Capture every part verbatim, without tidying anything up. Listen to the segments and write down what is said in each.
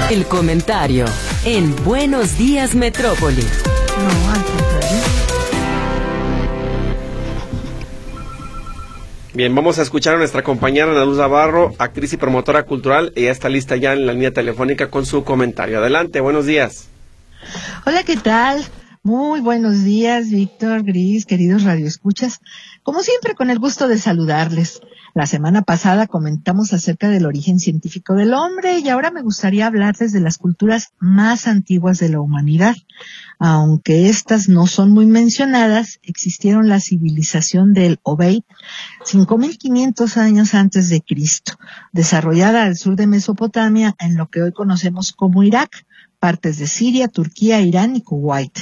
El comentario en Buenos Días Metrópoli. No, al contrario. Bien, vamos a escuchar a nuestra compañera Ana Luz Navarro, actriz y promotora cultural. Ella está lista ya en la línea telefónica con su comentario. Adelante, buenos días. Hola, ¿qué tal? Muy buenos días, Víctor, Gris, queridos radioescuchas. Como siempre, con el gusto de saludarles. La semana pasada comentamos acerca del origen científico del hombre y ahora me gustaría hablarles de las culturas más antiguas de la humanidad. Aunque estas no son muy mencionadas, existieron la civilización del Obeid cinco mil quinientos años antes de Cristo, desarrollada al sur de Mesopotamia en lo que hoy conocemos como Irak, partes de Siria, Turquía, Irán y Kuwait,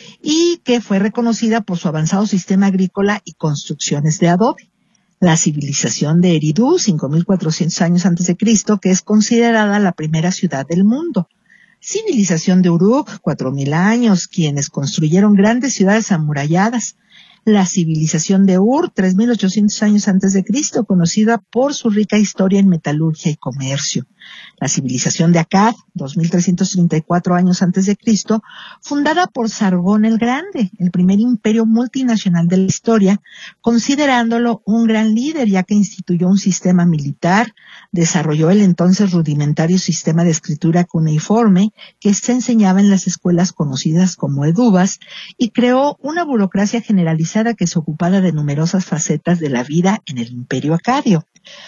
y que fue reconocida por su avanzado sistema agrícola y construcciones de adobe. La civilización de Eridu, cinco mil cuatrocientos años antes de Cristo, que es considerada la primera ciudad del mundo. Civilización de Uruk, cuatro mil años, quienes construyeron grandes ciudades amuralladas. La civilización de Ur, tres mil ochocientos años antes de Cristo, conocida por su rica historia en metalurgia y comercio. La civilización de Akkad, dos mil trescientos treinta y cuatro años antes de Cristo, fundada por Sargón el Grande, el primer imperio multinacional de la historia, considerándolo un gran líder ya que instituyó un sistema militar, desarrolló el entonces rudimentario sistema de escritura cuneiforme que se enseñaba en las escuelas conocidas como eduvas y creó una burocracia generalizada que se ocupaba de numerosas facetas de la vida en el imperio acadio.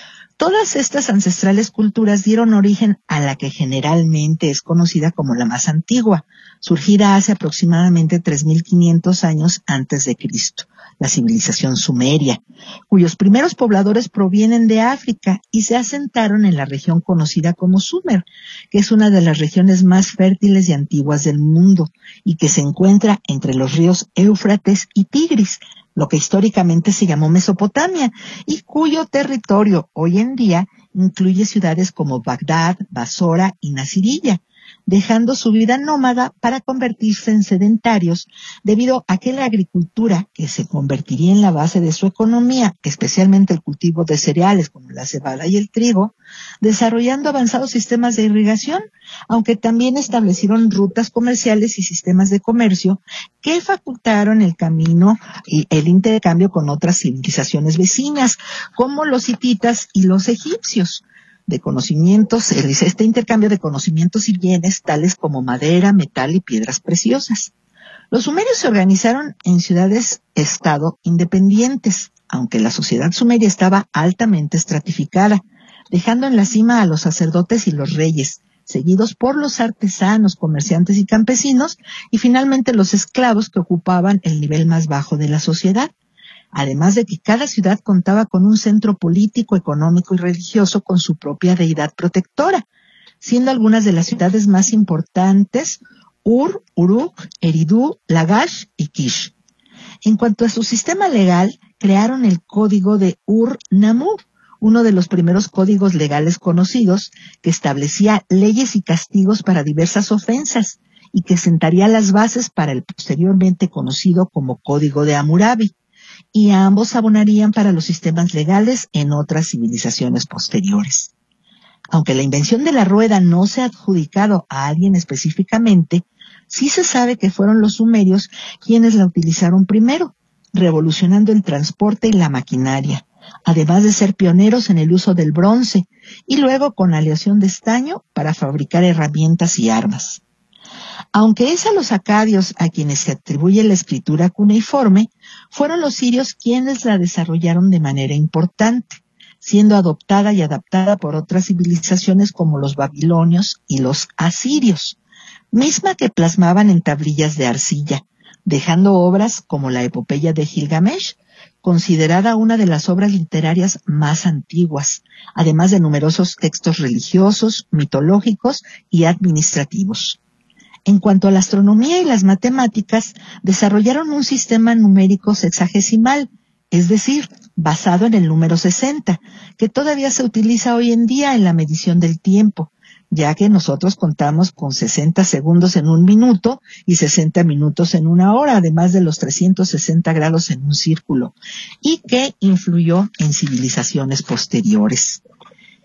Todas estas ancestrales culturas dieron origen a la que generalmente es conocida como la más antigua, surgida hace aproximadamente tres mil quinientos años antes de Cristo, la civilización sumeria, cuyos primeros pobladores provienen de África y se asentaron en la región conocida como Sumer, que es una de las regiones más fértiles y antiguas del mundo y que se encuentra entre los ríos Éufrates y Tigris, lo que históricamente se llamó Mesopotamia, y cuyo territorio hoy en día incluye ciudades como Bagdad, Basora y Nasiriyya, dejando su vida nómada para convertirse en sedentarios debido a que la agricultura, que se convertiría en la base de su economía, especialmente el cultivo de cereales como la cebada y el trigo, desarrollando avanzados sistemas de irrigación, aunque también establecieron rutas comerciales y sistemas de comercio que facultaron el camino y el intercambio con otras civilizaciones vecinas, como los hititas y los egipcios, de conocimientos, este intercambio de conocimientos y bienes tales como madera, metal y piedras preciosas. Los sumerios se organizaron en ciudades-estado independientes, aunque la sociedad sumeria estaba altamente estratificada, dejando en la cima a los sacerdotes y los reyes, seguidos por los artesanos, comerciantes y campesinos, y finalmente los esclavos que ocupaban el nivel más bajo de la sociedad. Además de que cada ciudad contaba con un centro político, económico y religioso con su propia deidad protectora, siendo algunas de las ciudades más importantes Ur, Uruk, Eridu, Lagash y Kish. En cuanto a su sistema legal, crearon el código de Ur-Nammu, uno de los primeros códigos legales conocidos que establecía leyes y castigos para diversas ofensas y que sentaría las bases para el posteriormente conocido como Código de Hammurabi, y ambos abonarían para los sistemas legales en otras civilizaciones posteriores. Aunque la invención de la rueda no se ha adjudicado a alguien específicamente, sí se sabe que fueron los sumerios quienes la utilizaron primero, revolucionando el transporte y la maquinaria, además de ser pioneros en el uso del bronce, y luego con aleación de estaño para fabricar herramientas y armas. Aunque es a los acadios a quienes se atribuye la escritura cuneiforme, fueron los sirios quienes la desarrollaron de manera importante, siendo adoptada y adaptada por otras civilizaciones como los babilonios y los asirios, misma que plasmaban en tablillas de arcilla, dejando obras como la epopeya de Gilgamesh, considerada una de las obras literarias más antiguas, además de numerosos textos religiosos, mitológicos y administrativos. En cuanto a la astronomía y las matemáticas, desarrollaron un sistema numérico sexagesimal, es decir, basado en el número sesenta, que todavía se utiliza hoy en día en la medición del tiempo, ya que nosotros contamos con sesenta segundos en un minuto y sesenta minutos en una hora, además de los trescientos sesenta grados en un círculo, y que influyó en civilizaciones posteriores.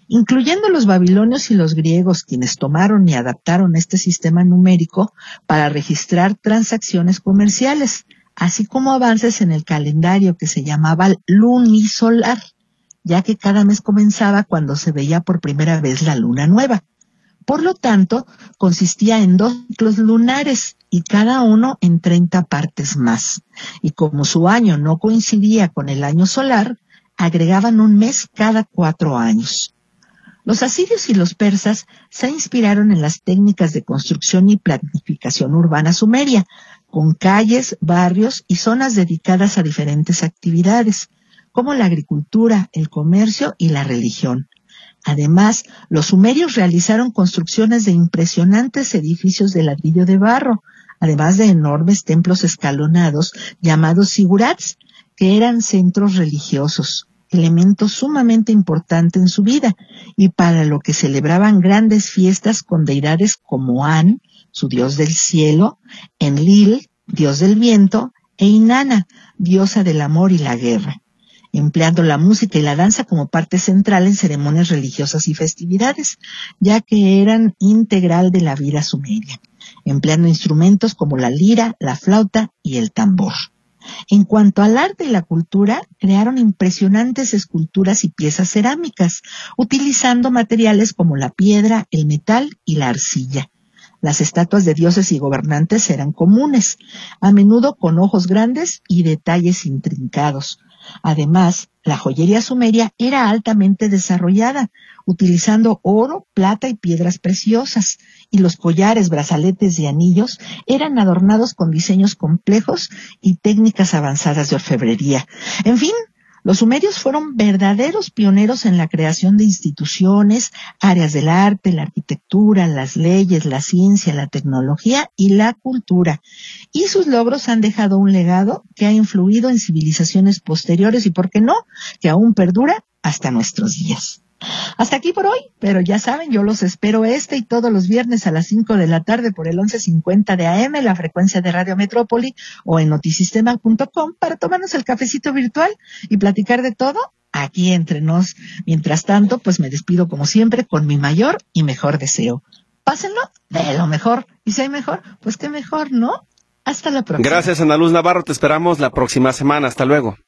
incluyendo los babilonios y los griegos, quienes tomaron y adaptaron este sistema numérico para registrar transacciones comerciales, así como avances en el calendario que se llamaba lunisolar, ya que cada mes comenzaba cuando se veía por primera vez la luna nueva. Por lo tanto, consistía en dos ciclos lunares y cada uno en treinta partes más. Y como su año no coincidía con el año solar, agregaban un mes cada cuatro años. Los asirios y los persas se inspiraron en las técnicas de construcción y planificación urbana sumeria, con calles, barrios y zonas dedicadas a diferentes actividades, como la agricultura, el comercio y la religión. Además, los sumerios realizaron construcciones de impresionantes edificios de ladrillo de barro, además de enormes templos escalonados llamados zigurats, que eran centros religiosos, elemento sumamente importante en su vida, y para lo que celebraban grandes fiestas con deidades como An, su dios del cielo, Enlil, dios del viento, e Inanna, diosa del amor y la guerra, empleando la música y la danza como parte central en ceremonias religiosas y festividades, ya que eran integral de la vida sumeria, empleando instrumentos como la lira, la flauta y el tambor. En cuanto al arte y la cultura, crearon impresionantes esculturas y piezas cerámicas, utilizando materiales como la piedra, el metal y la arcilla. Las estatuas de dioses y gobernantes eran comunes, a menudo con ojos grandes y detalles intrincados. Además, la joyería sumeria era altamente desarrollada, utilizando oro, plata y piedras preciosas, y los collares, brazaletes y anillos eran adornados con diseños complejos y técnicas avanzadas de orfebrería. En fin, los sumerios fueron verdaderos pioneros en la creación de instituciones, áreas del arte, la arquitectura, las leyes, la ciencia, la tecnología y la cultura. Y sus logros han dejado un legado que ha influido en civilizaciones posteriores y, ¿por qué no?, que aún perdura hasta nuestros días. Hasta aquí por hoy, pero ya saben, yo los espero este y todos los viernes a las cinco de la tarde por el once cincuenta de A M, la frecuencia de Radio Metrópoli, o en notisistema punto com para tomarnos el cafecito virtual y platicar de todo aquí entre nos. Mientras tanto, pues me despido como siempre con mi mayor y mejor deseo. Pásenlo de lo mejor, y si hay mejor, pues qué mejor, ¿no? Hasta la próxima. Gracias, Ana Luz Navarro, te esperamos la próxima semana. Hasta luego.